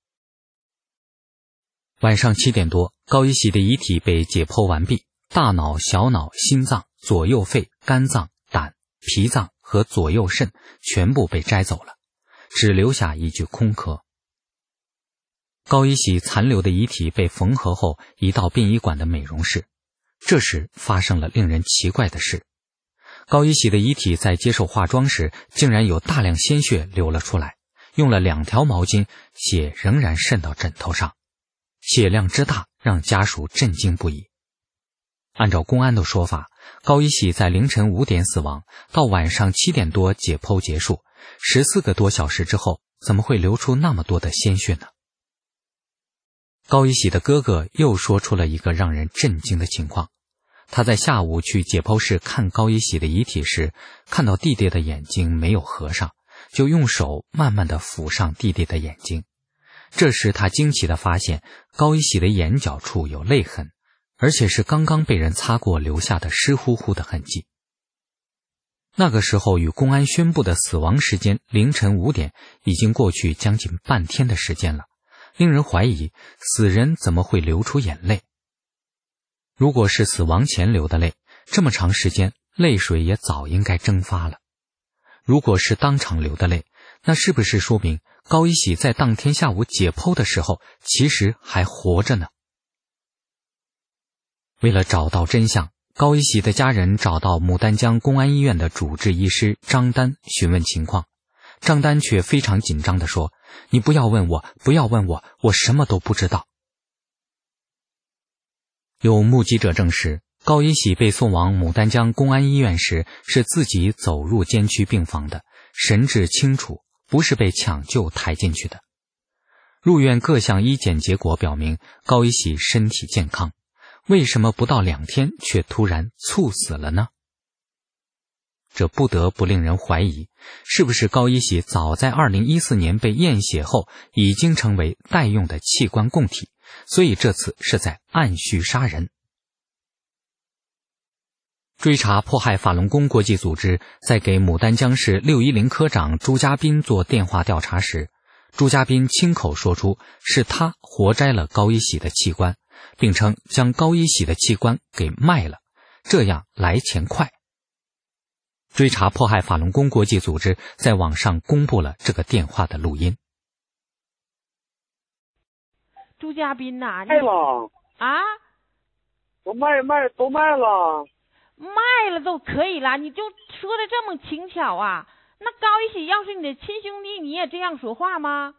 晚上七点多，高一喜的遗体被解剖完毕，大脑、小脑、心脏、左右肺、肝脏、胆、脾脏和左右肾全部被摘走了，只留下一具空壳。高一喜残留的遗体被缝合后移到殡仪馆的美容室。这时发生了令人奇怪的事，高一喜的遗体在接受化妆时竟然有大量鲜血流了出来，用了两条毛巾，血仍然渗到枕头上，血量之大让家属震惊不已。按照公安的说法，高一喜在凌晨五点死亡，到晚上七点多解剖结束，十四个多小时之后，怎么会流出那么多的鲜血呢？高一喜的哥哥又说出了一个让人震惊的情况， 他在下午去解剖室看高一喜的遗体时，看到弟弟的眼睛没有合上，就用手慢慢地抚上弟弟的眼睛。这时他惊奇地发现高一喜的眼角处有泪痕，而且是刚刚被人擦过留下的湿乎乎的痕迹。那个时候与公安宣布的死亡时间凌晨五点已经过去将近半天的时间了，令人怀疑死人怎么会流出眼泪。如果是死亡前流的泪，这么长时间泪水也早应该蒸发了。如果是当场流的泪，那是不是说明高一喜在当天下午解剖的时候其实还活着呢？为了找到真相，高一喜的家人找到牡丹江公安医院的主治医师张丹询问情况。张丹却非常紧张地说：“你不要问我，不要问我，我什么都不知道。”有目击者证实，高一喜被送往牡丹江公安医院时是自己走入监区病房的，神志清楚，不是被抢救抬进去的。入院各项医检结果表明高一喜身体健康，为什么不到两天却突然猝死了呢？这不得不令人怀疑，是不是高一喜早在二零一四年被验血后已经成为待用的器官供体，所以这次是在按序杀人。追查迫害法轮功国际组织在给牡丹江市六一零科长朱家斌做电话调查时，朱家斌亲口说出是他活摘了高一喜的器官，并称将高一喜的器官给卖了，这样来钱快。追查迫害法轮功国际组织在网上公布了这个电话的录音。 朱家斌呐、啊， 卖了啊， 都卖卖都卖了， 卖了都可以了，你就说的这么轻巧啊？那高一喜要是你的亲兄弟，你也这样说话吗？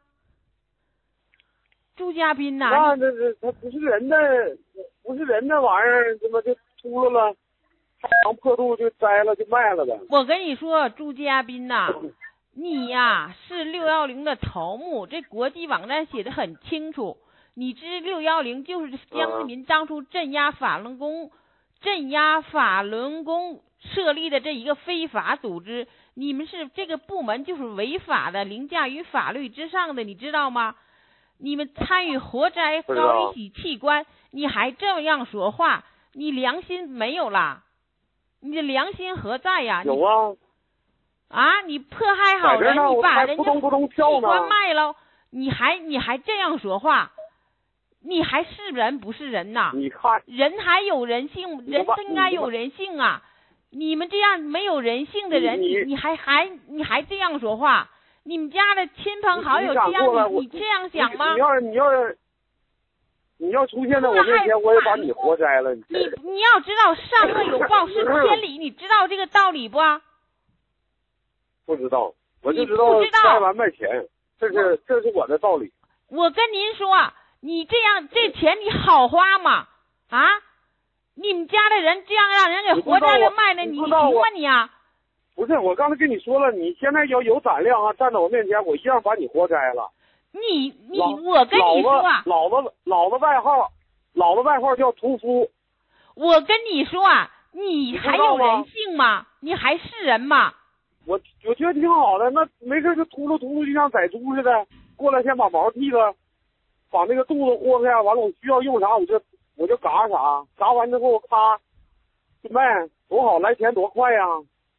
朱家斌呐、 啊，那这这他不是人的，不是人的玩意儿，怎么就秃噜了？长破肚就摘了就卖了呗。 我跟你说，朱家斌呐、啊，你呀、啊、是六幺零的头目，这国际网站写的很清楚。你知六幺零就是江泽民当初镇压法轮功、镇压法轮功设立的这一个非法组织，你们是这个部门就是违法的，凌驾于法律之上的，你知道吗？你们参与活摘高一喜器官，你还这样说话，你良心没有啦？你的良心何在呀？ 有啊， 啊，你迫害好人，你把人家器官卖了，你还你还这样说话，你还是人不是人呐？ 你看， 人还有人性，人应该有人性啊！你们这样没有人性的人，你你还还你还这样说话？你们家的亲朋好友这样，你你这样想吗？ 你要是你要是你要出现在我面前，我也把你活摘了。 你你要知道善恶有报是天理，你知道这个道理不？ 不知道，我就知道卖完卖钱，这是这是我的道理。 我跟您说，你这样这钱你好花吗？啊，你们家的人这样让人给活摘了卖了，你行吗你啊？ 不是，我刚才跟你说了，你现在要有胆量啊，站在我面前，我一样把你活摘了。 你你我跟你说啊， 老子老子外号，老子外号叫屠夫。 我跟你说啊，你还有人性吗？你还是人吗？ 我我觉得挺好的，那没事就秃噜秃噜，就像宰猪似的，过来先把毛剃了，把那个肚子豁开，完了我需要用啥我就我就嘎啥，嘎完之后咔就卖，多好，来钱多快呀！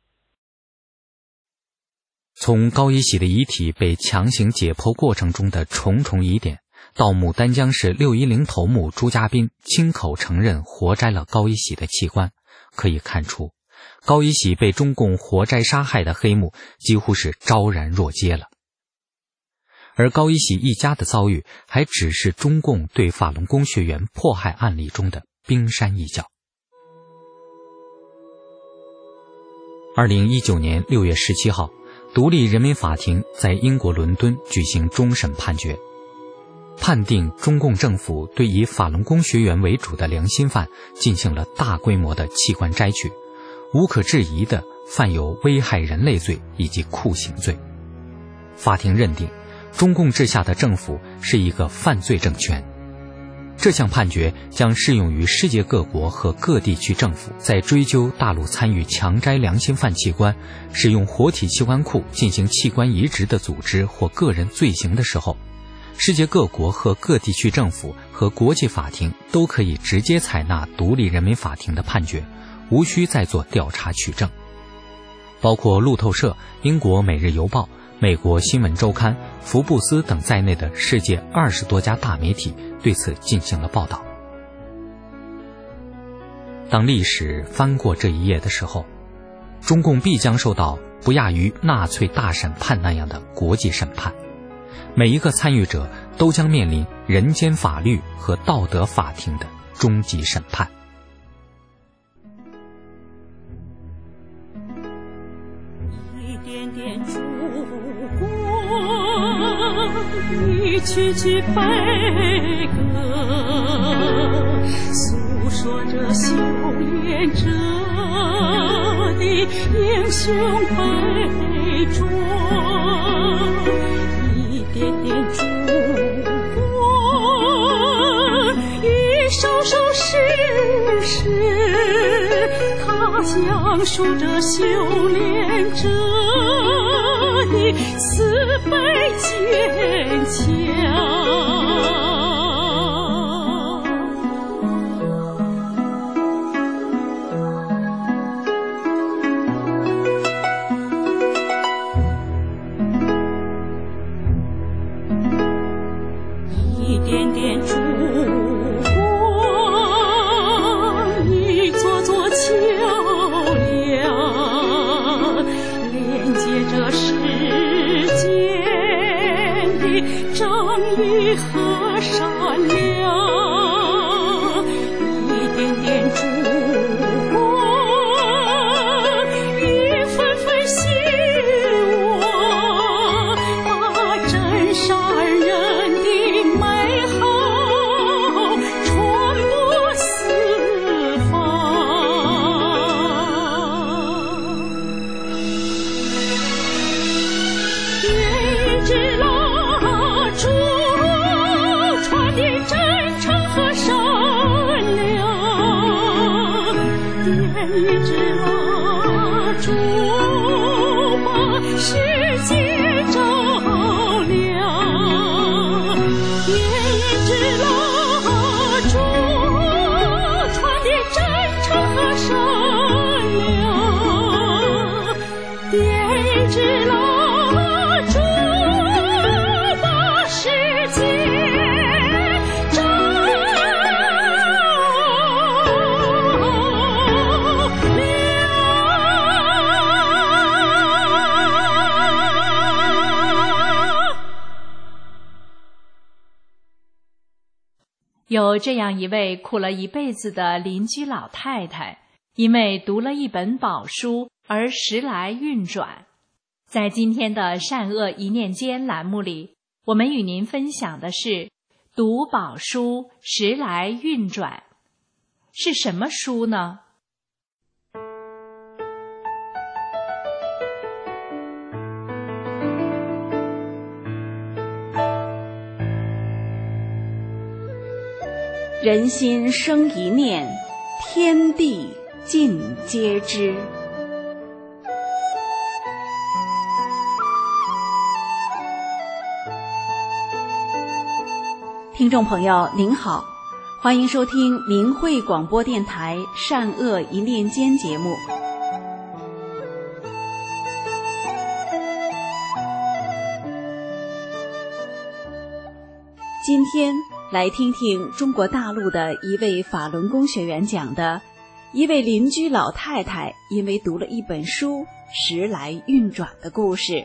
从高一喜的遗体被强行解剖过程中的重重疑点，到牡丹江市六一零头目朱家斌亲口承认活摘了高一喜的器官，可以看出高一喜被中共活摘杀害的黑幕几乎是昭然若揭了。而高一喜一家的遭遇还只是中共对法轮功学员迫害案例中的冰山一角。二零一九年六月十七号，独立人民法庭在英国伦敦举行终审判决，判定中共政府对以法轮功学员为主的良心犯进行了大规模的器官摘取，无可置疑的犯有危害人类罪以及酷刑罪。法庭认定中共治下的政府是一个犯罪政权， 这项判决将适用于世界各国和各地区政府在追究大陆参与强摘良心犯器官、使用活体器官库进行器官移植的组织或个人罪行的时候，世界各国和各地区政府和国际法庭都可以直接采纳独立人民法庭的判决，无需再做调查取证。包括路透社、英国《每日邮报》、美国新闻周刊、福布斯等在内的世界二十多家大媒体对此进行了报道。当历史翻过这一页的时候，中共必将受到不亚于纳粹大审判那样的国际审判，每一个参与者都将面临人间法律和道德法庭的终极审判。 一点点烛光，一曲曲悲歌，诉说着修炼者的英雄悲壮。一点点烛光，一首首诗诗，它讲述着修炼者的慈悲坚强。一点点烛光，一座座桥梁，连接着世间的正义和善良。一点点烛光，一份份希望，把真善人的美好传播四方。点一支蜡烛，传递真诚和善良。点一支蜡烛，把世界照亮。点一支蜡烛，传递真诚和善良。点一支蜡烛，把世界照亮。 有这样一位苦了一辈子的邻居老太太，因为读了一本宝书而时来运转。在今天的善恶一念间栏目里，我们与您分享的是读宝书时来运转。是什么书呢？ 人心生一念，天地尽皆知。听众朋友您好，欢迎收听明慧广播电台善恶一念间节目。今天来听听中国大陆的一位法轮功学员讲的一位邻居老太太因为读了一本书时来运转的故事。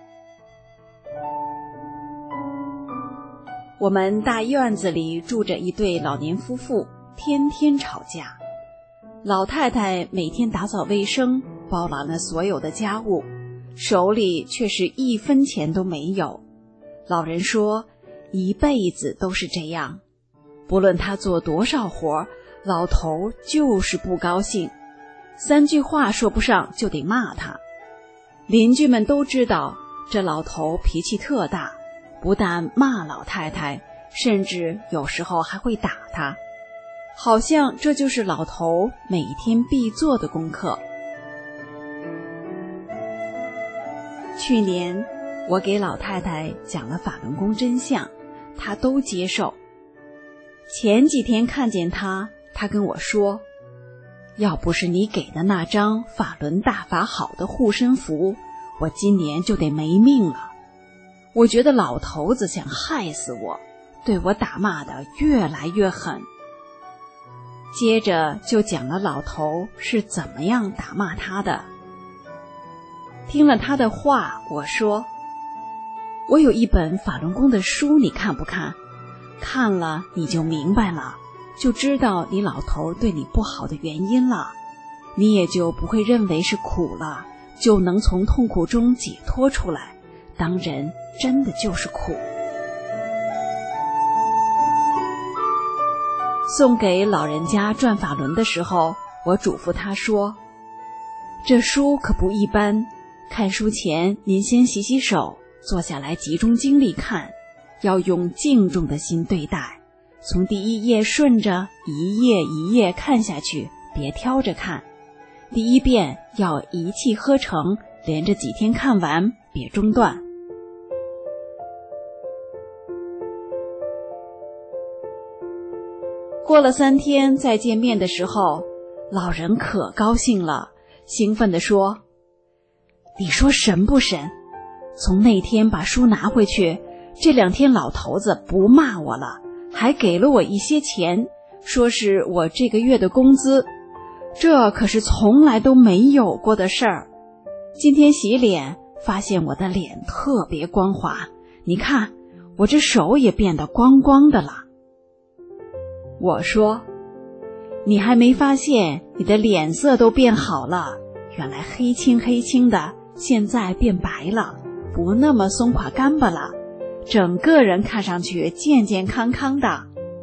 我们大院子里住着一对老年夫妇，天天吵架。老太太每天打扫卫生，包揽了所有的家务，手里却是一分钱都没有。老人说，一辈子都是这样，不论他做多少活，老头就是不高兴，三句话说不上就得骂他。邻居们都知道这老头脾气特大，不但骂老太太， 甚至有时候还会打他，好像这就是老头每天必做的功课。去年我给老太太讲了法轮功真相，她都接受。前几天看见她，她跟我说，要不是你给的那张法轮大法好的护身符，我今年就得没命了。我觉得老头子想害死我，对我打骂的越来越狠。接着就讲了老头是怎么样打骂他的。听了他的话，我说，我有一本法轮功的书，你看不看？看了你就明白了，就知道你老头对你不好的原因了，你也就不会认为是苦了，就能从痛苦中解脱出来。当人真的就是苦。送给老人家转法轮的时候，我嘱咐他说，这书可不一般，看书前您先洗洗手，坐下来集中精力看，要用敬重的心对待，从第一页顺着一页一页看下去，别挑着看。第一遍要一气呵成，连着几天看完，别中断。过了三天再见面的时候，老人可高兴了，兴奋地说，你说神不神？从那天把书拿回去，这两天老头子不骂我了，还给了我一些钱，说是我这个月的工资，这可是从来都没有过的事儿。今天洗脸，发现我的脸特别光滑，你看，我这手也变得光光的了。我说，你还没发现你的脸色都变好了，原来黑青黑青的，现在变白了，不那么松垮干巴了，整个人看上去健健康康的。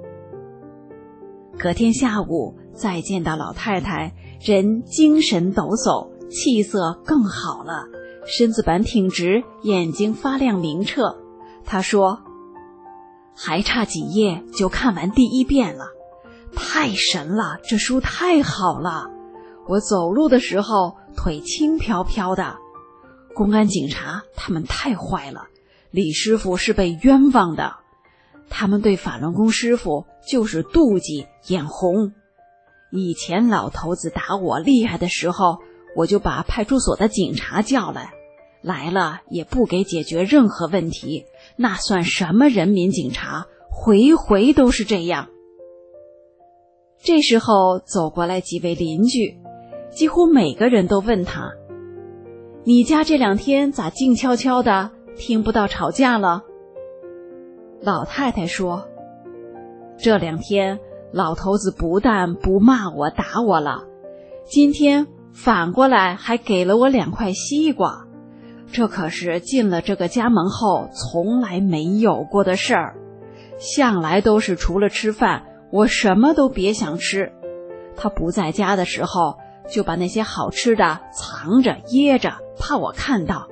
隔天下午再见到老太太，人精神抖擞，气色更好了，身子板挺直，眼睛发亮明澈。她说，还差几页就看完第一遍了，太神了，这书太好了，我走路的时候腿轻飘飘的。公安警察他们太坏了，李师傅是被冤枉的，他们对法轮功师傅就是妒忌眼红。以前老头子打我厉害的时候，我就把派出所的警察叫来，来了也不给解决任何问题，那算什么人民警察，回回都是这样。这时候走过来几位邻居，几乎每个人都问他，你家这两天咋静悄悄的，听不到吵架了？老太太说，这两天老头子不但不骂我打我了，今天反过来还给了我两块西瓜，这可是进了这个家门后从来没有过的事儿，向来都是除了吃饭我什么都别想吃。他不在家的时候就把那些好吃的藏着掖着，怕我看到。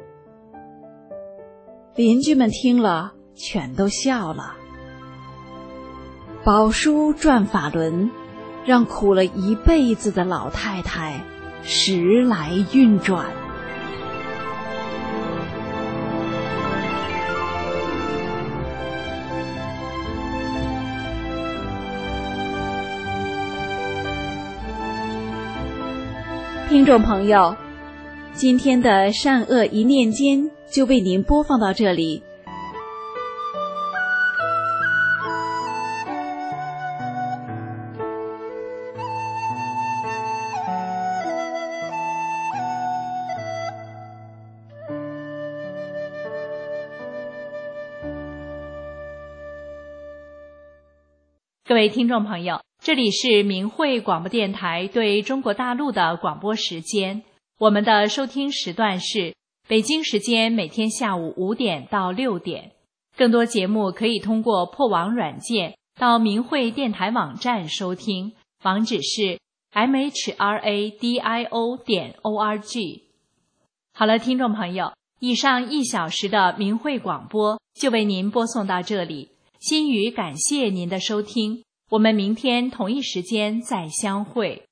邻居们听了全都笑了。宝书转法轮，让苦了一辈子的老太太时来运转。听众朋友，今天的善恶一念间就为您播放到这里。 各位听众朋友，这里是明慧广播电台对中国大陆的广播时间，我们的收听时段是北京时间每天下午五点到六点。更多节目可以通过破网软件到明慧电台网站收听，网址是 m h r a d i o 点 o r g。 好了，听众朋友，以上一小时的明慧广播就为您播送到这里。 心语感谢您的收听，我们明天同一时间再相会。